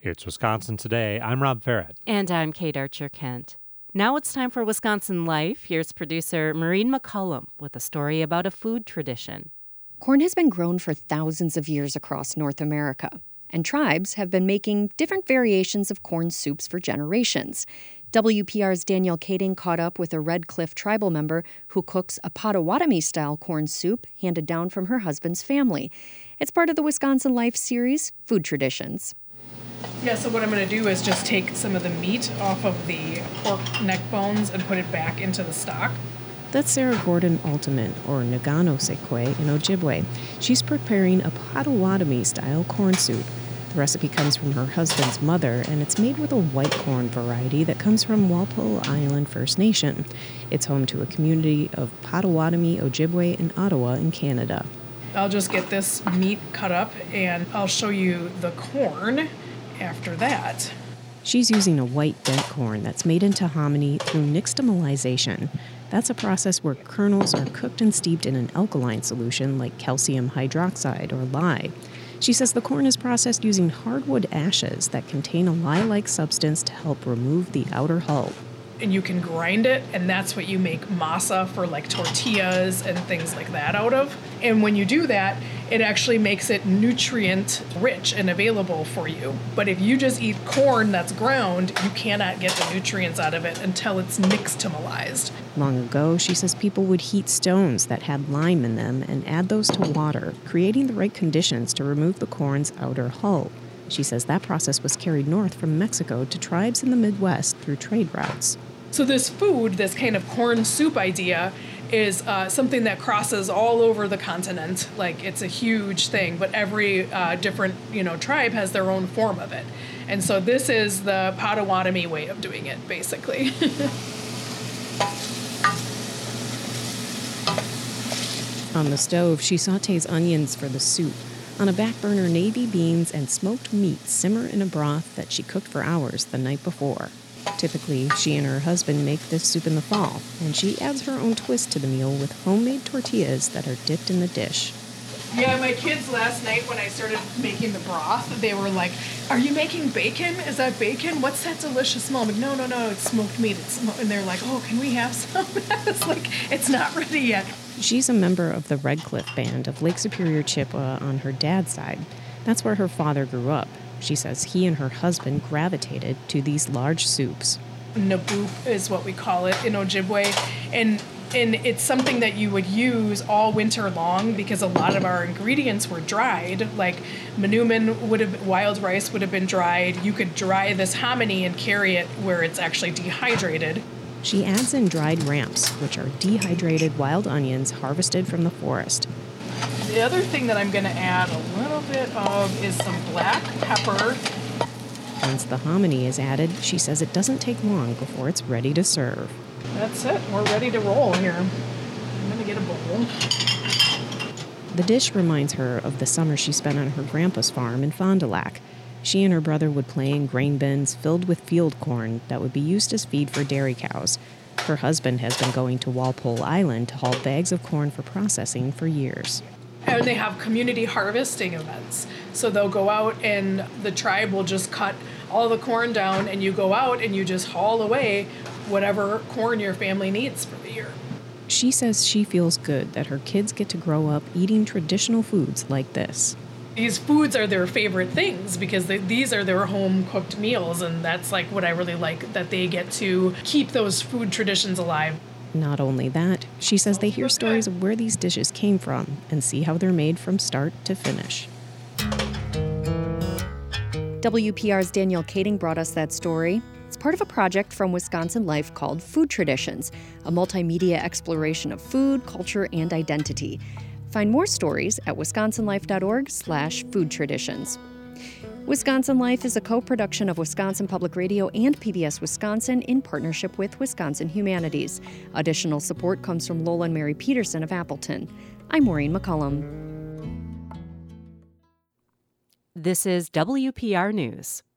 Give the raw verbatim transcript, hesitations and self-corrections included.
It's Wisconsin Today. I'm Rob Farrett. And I'm Kate Archer-Kent. Now it's time for Wisconsin Life. Here's producer Maureen McCullum with a story about a food tradition. Corn has been grown for thousands of years across North America, and tribes have been making different variations of corn soups for generations. W P R's Danielle Kading caught up with a Red Cliff tribal member who cooks a Potawatomi-style corn soup handed down from her husband's family. It's part of the Wisconsin Life series, Food Traditions. Yeah, so what I'm going to do is just take some of the meat off of the pork neck bones and put it back into the stock. That's Sarah Gordon Altman, or Nagano Sekwe in Ojibwe. She's preparing a Potawatomi-style corn soup. The recipe comes from her husband's mother, and it's made with a white corn variety that comes from Walpole Island First Nation. It's home to a community of Potawatomi Ojibwe in Ottawa in Canada. I'll just get this meat cut up, and I'll show you the corn after that. She's using a white dent corn that's made into hominy through nixtamalization. That's a process where kernels are cooked and steeped in an alkaline solution like calcium hydroxide or lye. She says the corn is processed using hardwood ashes that contain a lye-like substance to help remove the outer hull. And you can grind it, and that's what you make masa for, like tortillas and things like that out of. And when you do that, it actually makes it nutrient rich and available for you. But if you just eat corn that's ground, you cannot get the nutrients out of it until it's nixtamalized. Long ago, she says people would heat stones that had lime in them and add those to water, creating the right conditions to remove the corn's outer hull. She says that process was carried north from Mexico to tribes in the Midwest through trade routes. So this food, this kind of corn soup idea, is uh, something that crosses all over the continent. Like, it's a huge thing, but every uh, different, you know, tribe has their own form of it. And so this is the Potawatomi way of doing it, basically. On the stove, she sautés onions for the soup. On a back burner, navy beans and smoked meat simmer in a broth that she cooked for hours the night before. Typically, she and her husband make this soup in the fall, and she adds her own twist to the meal with homemade tortillas that are dipped in the dish. Yeah, my kids last night when I started making the broth, they were like, "Are you making bacon? Is that bacon? What's that delicious smell?" I'm like, no, no, no, it's smoked meat. It's sm-. And they're like, "Oh, can we have some?" I was like, it's not ready yet. She's a member of the Red Cliff Band of Lake Superior Chippewa on her dad's side. That's where her father grew up. She says he and her husband gravitated to these large soups. Naboop is what we call it in Ojibwe, and and it's something that you would use all winter long because a lot of our ingredients were dried. Like manumin would have, wild rice would have been dried. You could dry this hominy and carry it where it's actually dehydrated. She adds in dried ramps, which are dehydrated wild onions harvested from the forest. The other thing that I'm going to add a little bit of is some black pepper. Once the hominy is added, she says it doesn't take long before it's ready to serve. That's it. We're ready to roll here. I'm going to get a bowl. The dish reminds her of the summer she spent on her grandpa's farm in Fond du Lac. She and her brother would play in grain bins filled with field corn that would be used as feed for dairy cows. Her husband has been going to Walpole Island to haul bags of corn for processing for years. And they have community harvesting events. So they'll go out and the tribe will just cut all the corn down and you go out and you just haul away whatever corn your family needs for the year. She says she feels good that her kids get to grow up eating traditional foods like this. These foods are their favorite things because they, these are their home-cooked meals, and that's like what I really like, that they get to keep those food traditions alive. Not only that, she says they hear stories of where these dishes came from and see how they're made from start to finish. W P R's Danielle Kading brought us that story. It's part of a project from Wisconsin Life called Food Traditions, a multimedia exploration of food, culture, and identity. Find more stories at wisconsinlife.org slash food traditions. Wisconsin Life is a co-production of Wisconsin Public Radio and P B S Wisconsin in partnership with Wisconsin Humanities. Additional support comes from Lola and Mary Peterson of Appleton. I'm Maureen McCullum. This is W P R News.